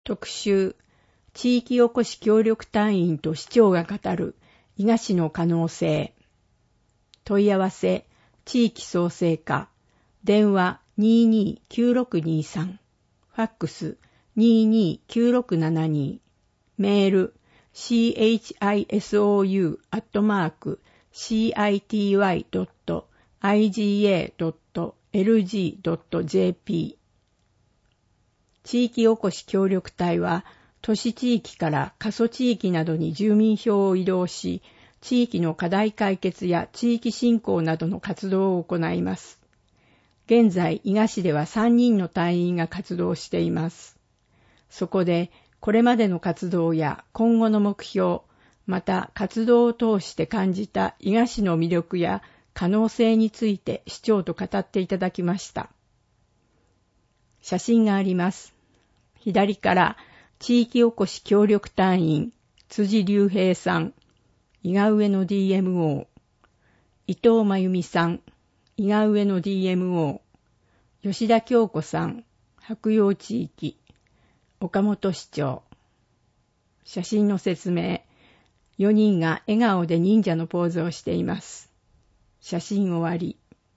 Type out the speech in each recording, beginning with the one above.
特集、地域おこし協力隊員と市長が語る伊賀市の可能性。問い合わせ、地域創生課、電話229623、ファックス229672、メール chisou.ity.iga.lg.jp。 地域おこし協力隊は、都市地域から過疎地域などに住民票を移動し、地域の課題解決や地域振興などの活動を行います。現在、伊賀市では3人の隊員が活動しています。そこで、これまでの活動や今後の目標、また活動を通して感じた伊賀市の魅力や可能性について市長と語っていただきました。写真があります。左から地域おこし協力隊員辻隆平さん、伊賀上の DMO、伊藤真由美さん、伊賀上の DMO、吉田京子さん、白楊地域、岡本市長。写真の説明。4人が笑顔で忍者のポーズをしています。写真終わり。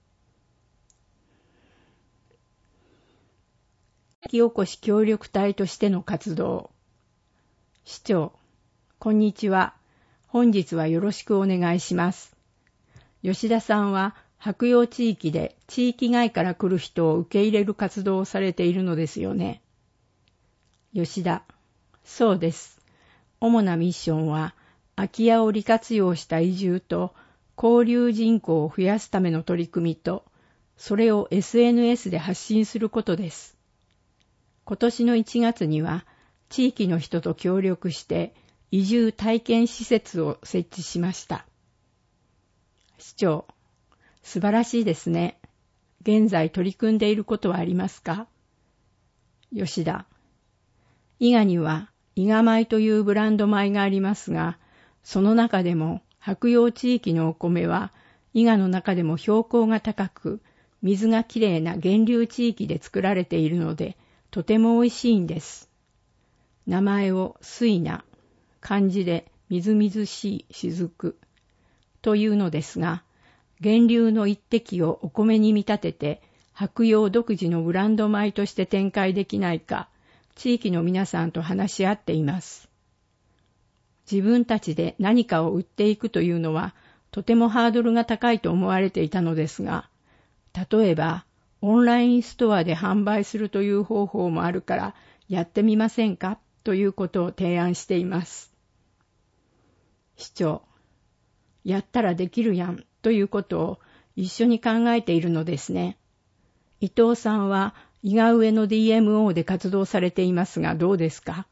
地域おこし協力隊としての活動。市長、こんにちは。本日はよろしくお願いします。吉田さんは白楊地域で地域外から来る人を受け入れる活動をされているのですよね。吉田、そうです。主なミッションは空き家を利活用した移住と交流人口を増やすための取り組みと、それを SNS で発信することです。今年の1月には地域の人と協力して移住体験施設を設置しました。市長、素晴らしいですね。現在取り組んでいることはありますか？吉田、伊賀には伊賀米というブランド米がありますが、その中でも白楊地域のお米は伊賀の中でも標高が高く、水がきれいな源流地域で作られているので、とても美味しいんです。名前を水菜、漢字でみずみずしい雫というのですが、源流の一滴をお米に見立てて、白楊独自のブランド米として展開できないか、地域の皆さんと話し合っています。自分たちで何かを売っていくというのは、とてもハードルが高いと思われていたのですが、例えば、オンラインストアで販売するという方法もあるから、やってみませんかということを提案しています。市長、やったらできるやんということを一緒に考えているのですね。伊藤さんは伊賀上の DMO で活動されていますがどうですか？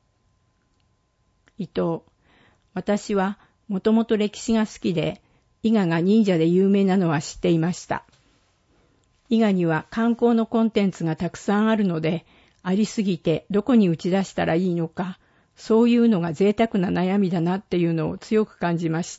伊藤、私はもともと歴史が好きで、伊賀が忍者で有名なのは知っていました。伊賀には観光のコンテンツがたくさんあるので、ありすぎてどこに打ち出したらいいのか、そういうのが贅沢な悩みだなっていうのを強く感じました。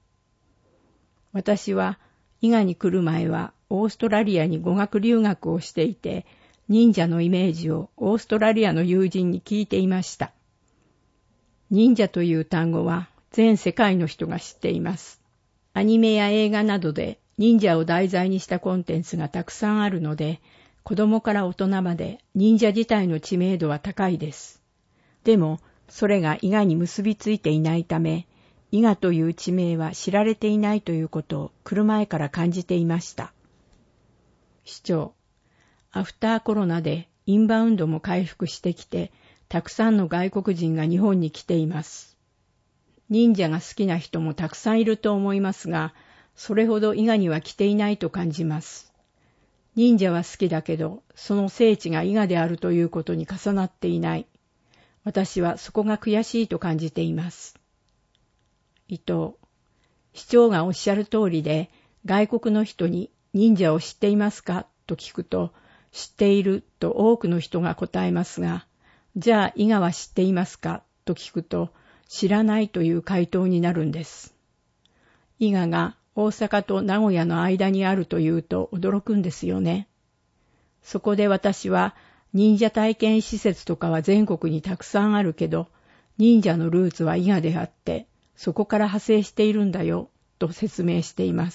私は伊賀に来る前はオーストラリアに語学留学をしていて、忍者のイメージをオーストラリアの友人に聞いていました。忍者という単語は全世界の人が知っています。アニメや映画などで忍者を題材にしたコンテンツがたくさんあるので、子供から大人まで忍者自体の知名度は高いです。でも、それが伊賀に結びついていないため、伊賀という地名は知られていないということを来る前から感じていました。市長、アフターコロナでインバウンドも回復してきて、たくさんの外国人が日本に来ています。忍者が好きな人もたくさんいると思いますが、それほど伊賀には来ていないと感じます。忍者は好きだけど、その聖地が伊賀であるということに重なっていない。私はそこが悔しいと感じています。伊藤、市長がおっしゃる通りで、外国の人に忍者を知っていますかと聞くと、知っていると多くの人が答えますが、じゃあ伊賀は知っていますかと聞くと、知らないという回答になるんです。伊賀が大阪と名古屋の間にあるというと驚くんですよね。そこで私は忍者体験施設とかは全国にたくさんあるけど、忍者のルーツは伊賀であって、そこから派生しているんだよ、と説明しています。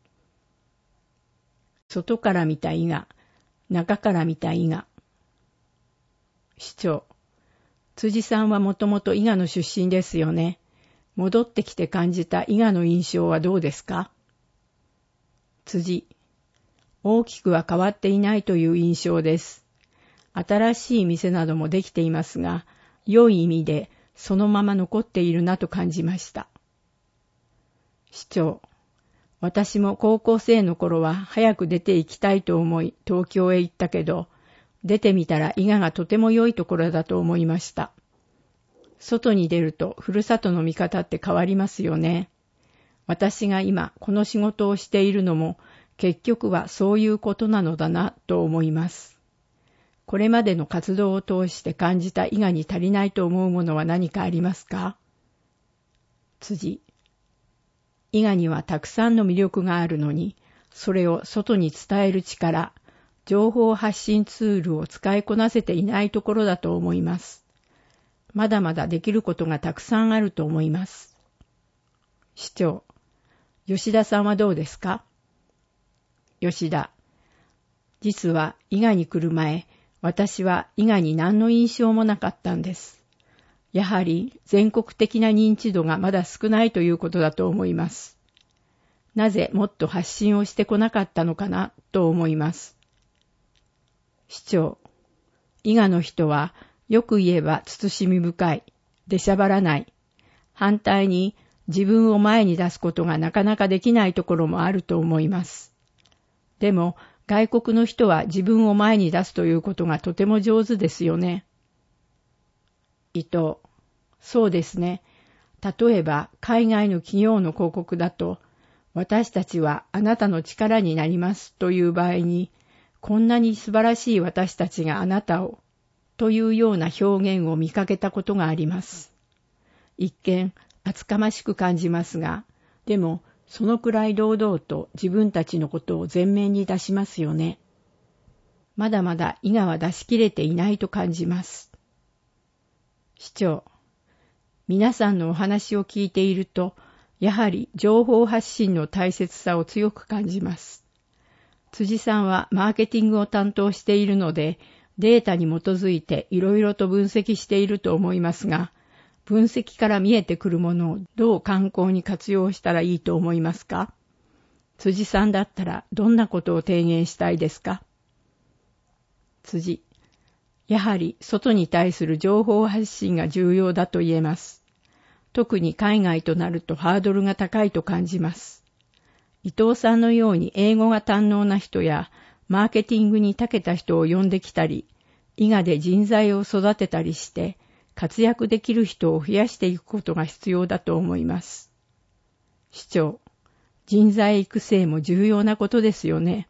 外から見た伊賀、中から見た伊賀。市長、辻さんはもともと伊賀の出身ですよね。戻ってきて感じた伊賀の印象はどうですか？辻、大きくは変わっていないという印象です。新しい店などもできていますが、良い意味でそのまま残っているなと感じました。市長、私も高校生の頃は早く出て行きたいと思い東京へ行ったけど、出てみたら伊賀がとても良いところだと思いました。外に出るとふるさとの見方って変わりますよね。私が今この仕事をしているのも結局はそういうことなのだなと思います。これまでの活動を通して感じた伊賀に足りないと思うものは何かありますか？辻、伊賀にはたくさんの魅力があるのに、それを外に伝える力、情報発信ツールを使いこなせていないところだと思います。まだまだできることがたくさんあると思います。市長、吉田さんはどうですか？吉田、実は伊賀に来る前、私は伊賀に何の印象もなかったんです。やはり全国的な認知度がまだ少ないということだと思います。なぜもっと発信をしてこなかったのかなと思います。市長、伊賀の人はよく言えば慎み深い、出しゃばらない。反対に自分を前に出すことがなかなかできないところもあると思います。でも外国の人は自分を前に出すということがとても上手ですよね。伊藤、そうですね。例えば海外の企業の広告だと、私たちはあなたの力になりますという場合に、こんなに素晴らしい私たちがあなたをというような表現を見かけたことがあります。一見厚かましく感じますが、でもそのくらい堂々と自分たちのことを前面に出しますよね。まだまだ伊賀は出し切れていないと感じます。市長、皆さんのお話を聞いていると、やはり情報発信の大切さを強く感じます。辻さんはマーケティングを担当しているので、データに基づいていろいろと分析していると思いますが、分析から見えてくるものをどう観光に活用したらいいと思いますか？辻さんだったらどんなことを提言したいですか？辻、やはり外に対する情報発信が重要だと言えます。特に海外となるとハードルが高いと感じます。伊藤さんのように英語が堪能な人やマーケティングに長けた人を呼んできたり、伊賀で人材を育てたりして、活躍できる人を増やしていくことが必要だと思います。市長、人材育成も重要なことですよね。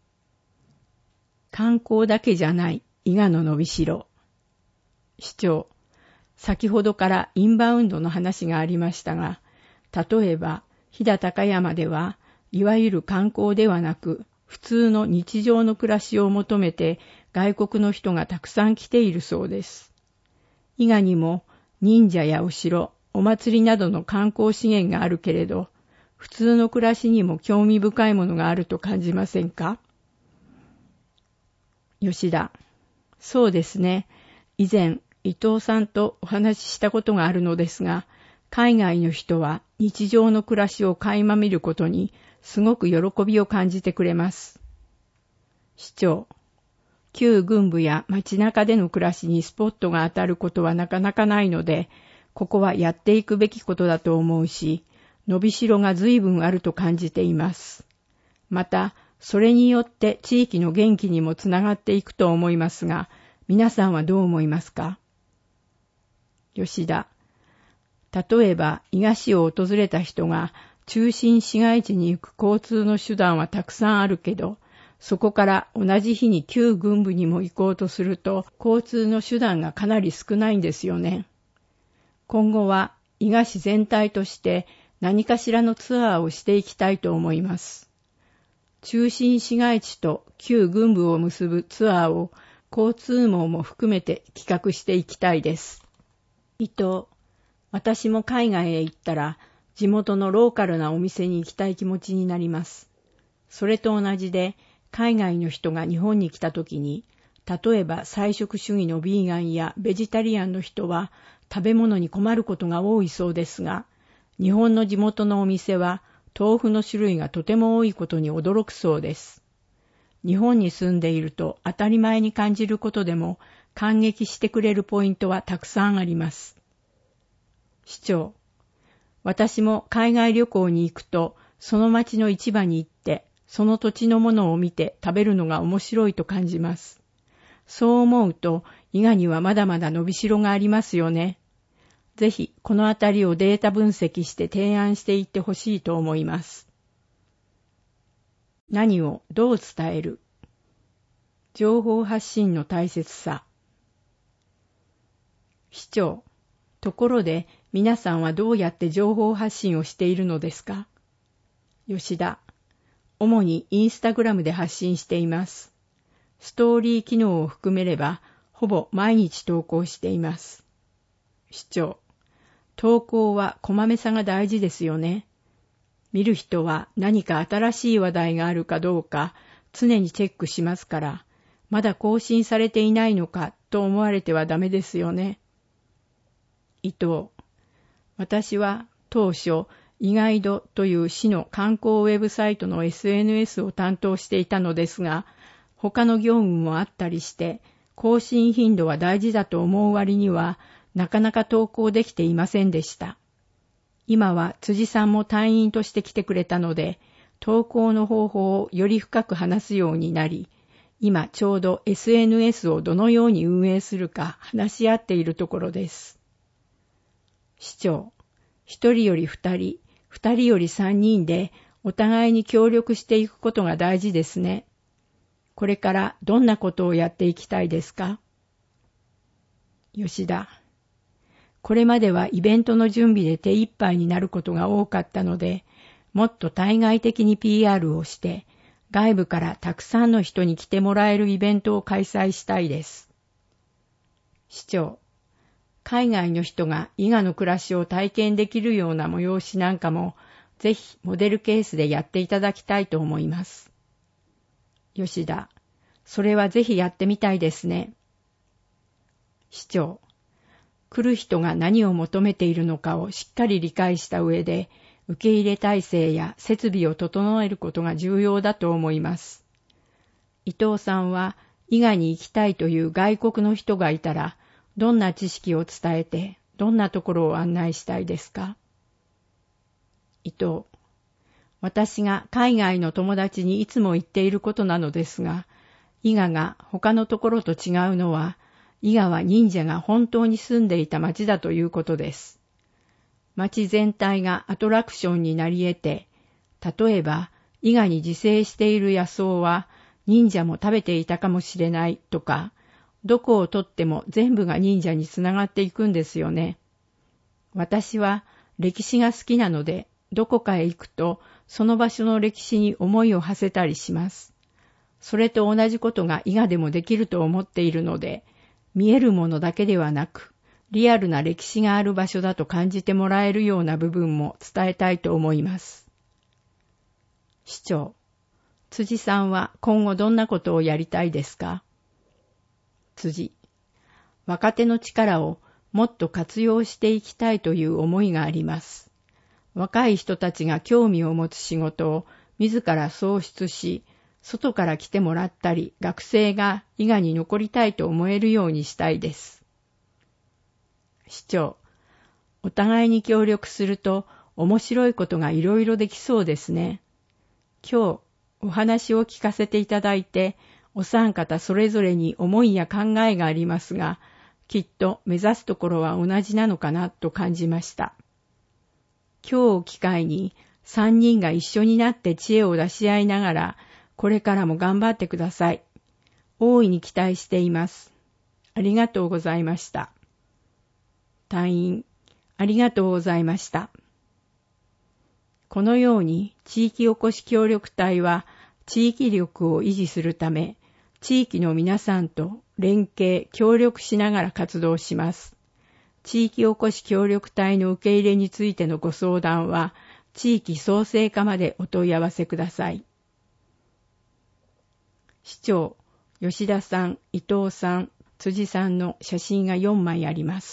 観光だけじゃない伊賀の伸びしろ。市長、先ほどからインバウンドの話がありましたが、例えば飛騨高山ではいわゆる観光ではなく、普通の日常の暮らしを求めて外国の人がたくさん来ているそうです。伊賀にも忍者やお城、お祭りなどの観光資源があるけれど、普通の暮らしにも興味深いものがあると感じませんか？吉田、そうですね。以前、伊藤さんとお話ししたことがあるのですが、海外の人は日常の暮らしを垣間見ることにすごく喜びを感じてくれます。市長、旧郡部や街中での暮らしにスポットが当たることはなかなかないので、ここはやっていくべきことだと思うし、伸びしろが随分あると感じています。また、それによって地域の元気にもつながっていくと思いますが、皆さんはどう思いますか？吉田、例えば伊賀市を訪れた人が中心市街地に行く交通の手段はたくさんあるけど、そこから同じ日に旧郡部にも行こうとすると、交通の手段がかなり少ないんですよね。今後は伊賀市全体として何かしらのツアーをしていきたいと思います。中心市街地と旧郡部を結ぶツアーを交通網も含めて企画していきたいです。伊藤、私も海外へ行ったら地元のローカルなお店に行きたい気持ちになります。それと同じで、海外の人が日本に来た時に、例えば菜食主義のビーガンやベジタリアンの人は食べ物に困ることが多いそうですが、日本の地元のお店は豆腐の種類がとても多いことに驚くそうです。日本に住んでいると当たり前に感じることでも感激してくれるポイントはたくさんあります。市長、私も海外旅行に行くとその町の市場に行ってその土地のものを見て食べるのが面白いと感じます。そう思うと伊賀にはまだまだ伸びしろがありますよね。ぜひこのあたりをデータ分析して提案していってほしいと思います。何をどう伝える？情報発信の大切さ。市長、ところで皆さんはどうやって情報発信をしているのですか？吉田、主にインスタグラムで発信しています。ストーリー機能を含めれば、ほぼ毎日投稿しています。市長、投稿はこまめさが大事ですよね。見る人は何か新しい話題があるかどうか常にチェックしますから、まだ更新されていないのかと思われてはダメですよね。伊藤、私は当初、イガイドという市の観光ウェブサイトの SNS を担当していたのですが、他の業務もあったりして、更新頻度は大事だと思う割には、なかなか投稿できていませんでした。今は辻さんも隊員として来てくれたので、投稿の方法をより深く話すようになり、今ちょうど SNS をどのように運営するか話し合っているところです。市長、一人より二人、二人より三人でお互いに協力していくことが大事ですね。これからどんなことをやっていきたいですか？吉田、これまではイベントの準備で手一杯になることが多かったので、もっと対外的に PR をして、外部からたくさんの人に来てもらえるイベントを開催したいです。市長、海外の人が伊賀の暮らしを体験できるような催しなんかも、ぜひモデルケースでやっていただきたいと思います。吉田、それはぜひやってみたいですね。市長、来る人が何を求めているのかをしっかり理解した上で、受け入れ体制や設備を整えることが重要だと思います。伊藤さんは伊賀に行きたいという外国の人がいたら、どんな知識を伝えて、どんなところを案内したいですか？伊藤、私が海外の友達にいつも言っていることなのですが、伊賀が他のところと違うのは、伊賀は忍者が本当に住んでいた町だということです。町全体がアトラクションになり得て、例えば伊賀に自生している野草は忍者も食べていたかもしれないとか、どこをとっても全部が忍者につながっていくんですよね。私は歴史が好きなので、どこかへ行くとその場所の歴史に思いを馳せたりします。それと同じことが伊賀でもできると思っているので、見えるものだけではなく、リアルな歴史がある場所だと感じてもらえるような部分も伝えたいと思います。市長、辻さんは今後どんなことをやりたいですか？辻、若手の力をもっと活用していきたいという思いがあります。若い人たちが興味を持つ仕事を自ら創出し、外から来てもらったり、学生が伊賀に残りたいと思えるようにしたいです。市長、お互いに協力すると面白いことがいろいろできそうですね。今日お話を聞かせていただいて、お三方それぞれに思いや考えがありますが、きっと目指すところは同じなのかなと感じました。今日を機会に3人が一緒になって知恵を出し合いながら、これからも頑張ってください。大いに期待しています。ありがとうございました。隊員、ありがとうございました。このように地域おこし協力隊は地域力を維持するため、 地域の皆さんと連携、協力しながら活動します。地域おこし協力隊の受け入れについてのご相談は、地域創生課までお問い合わせください。市長、吉田さん、伊藤さん、辻さんの写真が4枚あります。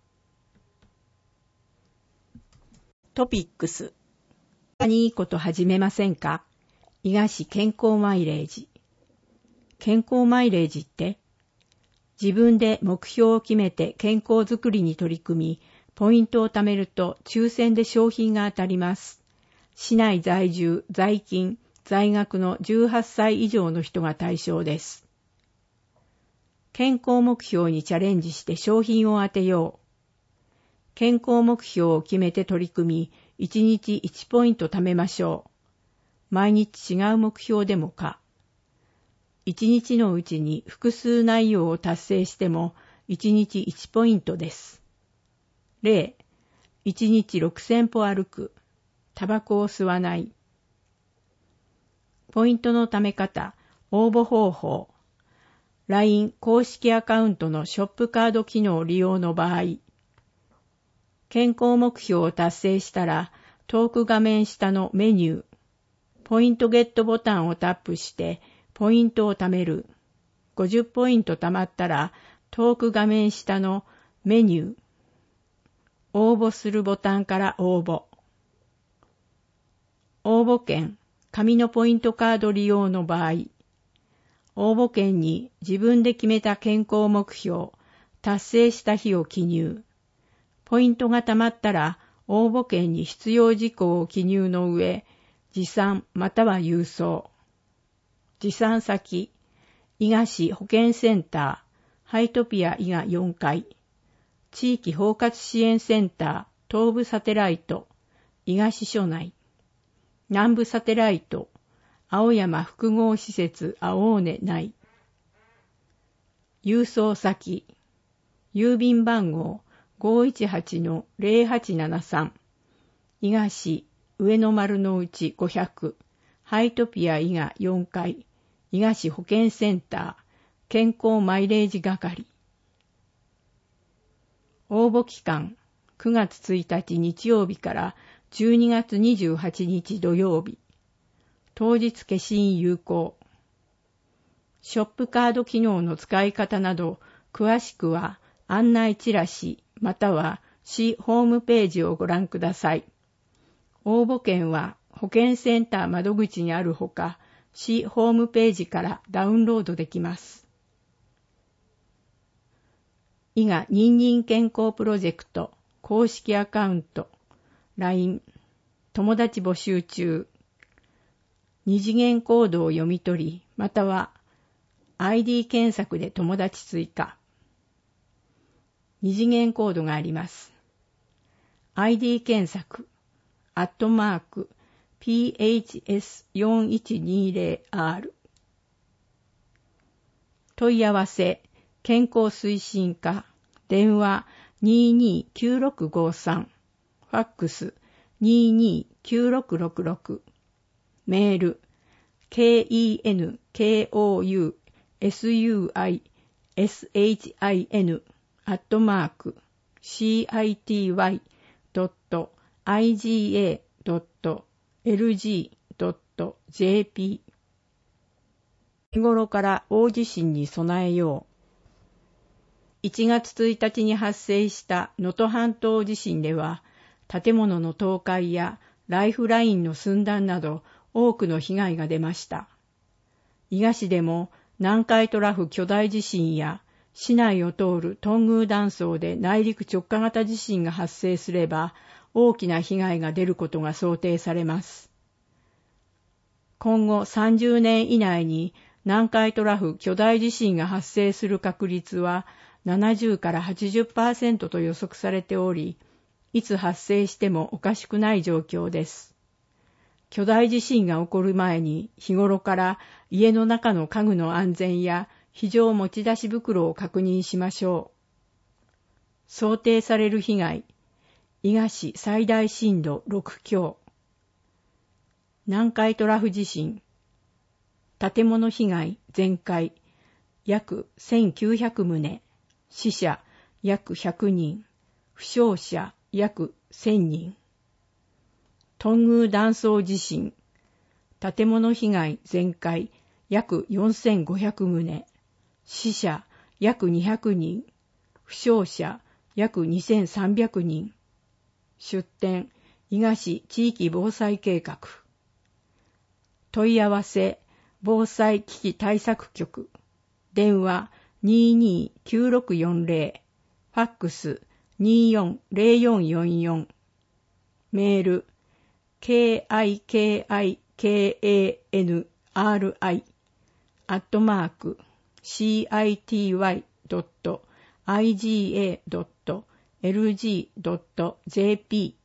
トピックス。何いいこと始めませんか？伊賀市健康マイレージ。健康マイレージって、自分で目標を決めて健康づくりに取り組み、ポイントを貯めると抽選で商品が当たります。市内在住、在勤、在学の18歳以上の人が対象です。健康目標にチャレンジして商品を当てよう。健康目標を決めて取り組み、1日1ポイント貯めましょう。毎日違う目標でもか。1日のうちに複数内容を達成しても1日1ポイントです。例、1日6000歩歩く。タバコを吸わない。ポイントの貯め方、応募方法。LINE 公式アカウントのショップカード機能利用の場合、健康目標を達成したら、トーク画面下のメニュー、ポイントゲットボタンをタップして、ポイントを貯める。50ポイント貯まったら、トーク画面下のメニュー、応募するボタンから応募。応募券、紙のポイントカード利用の場合、応募券に自分で決めた健康目標、達成した日を記入。ポイントが貯まったら、応募券に必要事項を記入の上、持参または郵送。持参先、伊賀市保健センター、ハイトピア伊賀4階、地域包括支援センター、東部サテライト、伊賀市所内、南部サテライト、青山複合施設青尾根内、郵送先、郵便番号 518-0873、伊賀市上野丸の内500、ハイトピア伊賀4階、伊賀市保健センター、健康マイレージ係。応募期間、9月1日日曜日から12月28日土曜日。当日消印有効。ショップカード機能の使い方など、詳しくは案内チラシまたは市ホームページをご覧ください。応募券は保健センター窓口にあるほか、市ホームページからダウンロードできます。伊賀にんにん健康プロジェクト公式アカウント LINE 友達募集中。二次元コードを読み取り、または ID 検索で友達追加。二次元コードがあります。ID 検索@phs4120r 問い合わせ健康推進課電話229653ファックス229666メール kenkosuisin@city.iga.lg.jp 日頃から大地震に備えよう。1月1日に発生した能登半島地震では、建物の倒壊やライフラインの寸断など多くの被害が出ました。伊賀市でも南海トラフ巨大地震や市内を通る東宮断層で内陸直下型地震が発生すれば大きな被害が出ることが想定されます。今後30年以内に南海トラフ巨大地震が発生する確率は70から 80% と予測されており、いつ発生してもおかしくない状況です。巨大地震が起こる前に日頃から家の中の家具の安全や非常持ち出し袋を確認しましょう。想定される被害、伊賀市最大震度6強。南海トラフ地震、建物被害全壊約1900棟、死者約100人、負傷者約1000人。トングー断層地震、建物被害全壊約4500棟、死者約200人、負傷者約2300人。出典、伊賀市地域防災計画。問い合わせ、防災危機対策局。電話229640、ファックス240444。メール、kikanri@city.iga.lg.jp